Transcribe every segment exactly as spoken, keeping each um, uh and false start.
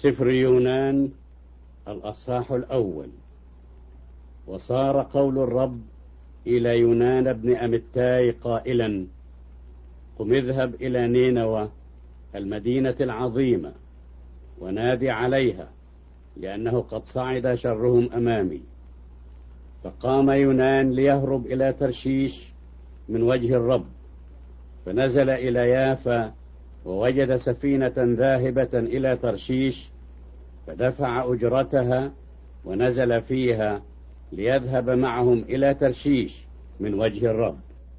سفر يونان الأصحاح الأول. وصار قول الرب إلى يونان بن أمتاي قائلا: قم اذهب إلى نينوى المدينة العظيمة ونادي عليها، لأنه قد صعد شرهم أمامي. فقام يونان ليهرب إلى ترشيش من وجه الرب، فنزل إلى يافا ووجد سفينة ذاهبة إلى ترشيش، فدفع أجرتها ونزل فيها ليذهب معهم إلى ترشيش من وجه الرب.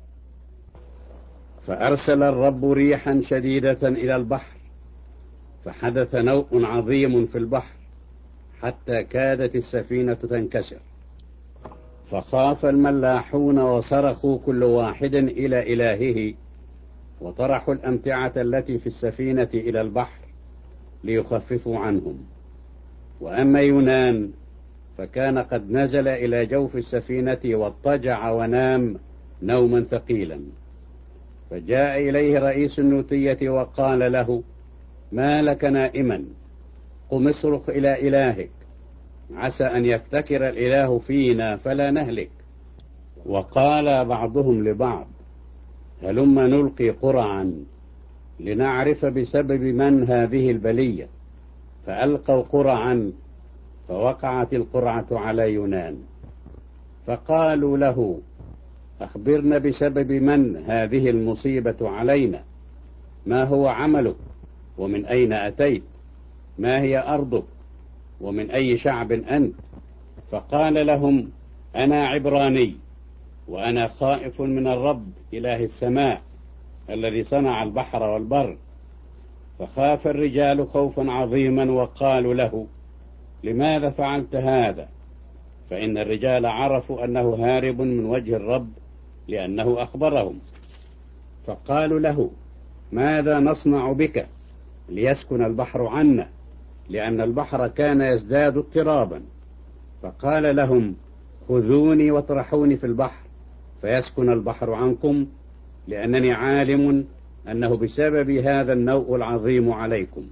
فأرسل الرب ريحا شديدة إلى البحر، فحدث نوء عظيم في البحر حتى كادت السفينة تنكسر. فخاف الملاحون وصرخوا كل واحد إلى إلهه، وطرحوا الأمتعة التي في السفينة إلى البحر ليخففوا عنهم. وأما يونان فكان قد نزل إلى جوف السفينة واضطجع ونام نوما ثقيلا. فجاء إليه رئيس النوتية وقال له: ما لك نائما؟ قم اصرخ إلى إلهك، عسى أن يفتكر الإله فينا فلا نهلك. وقال بعضهم لبعض: هلم نلقي قرعا لنعرف بسبب من هذه البلية. فألقوا قرعا، فوقعت القرعة على يونان. فقالوا له: أخبرنا بسبب من هذه المصيبة علينا؟ ما هو عملك؟ ومن أين أتيت؟ ما هي أرضك؟ ومن أي شعب أنت؟ فقال لهم: أنا عبراني، وأنا خائف من الرب إله السماء الذي صنع البحر والبر. فخاف الرجال خوفا عظيما وقالوا له: لماذا فعلت هذا؟ فإن الرجال عرفوا أنه هارب من وجه الرب، لأنه أخبرهم. فقالوا له: ماذا نصنع بك ليسكن البحر عنا؟ لأن البحر كان يزداد اضطرابا. فقال لهم: خذوني واطرحوني في البحر فيسكن البحر عنكم، لأنني عالم أنه بسبب هذا النوء العظيم عليكم.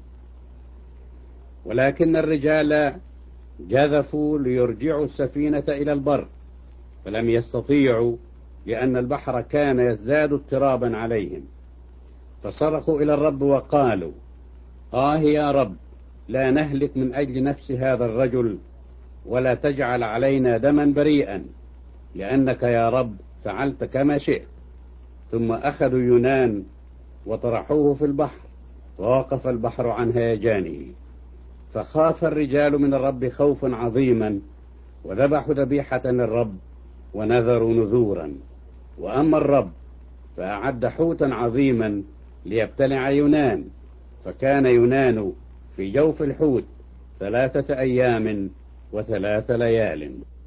ولكن الرجال جذفوا ليرجعوا السفينة إلى البر، فلم يستطيعوا، لأن البحر كان يزداد اضطرابا عليهم. فصرخوا إلى الرب وقالوا: آه يا رب، لا نهلك من أجل نفس هذا الرجل، ولا تجعل علينا دما بريئا، لأنك يا رب فعلت كما شئت. ثم أخذوا يونان وطرحوه في البحر، ووقف البحر عن هيجانه. فخاف الرجال من الرب خوفا عظيما، وذبحوا ذبيحة للرب ونذروا نذورا. وأما الرب فأعد حوتا عظيما ليبتلع يونان، فكان يونان في جوف الحوت ثلاثة أيام وثلاث ليال.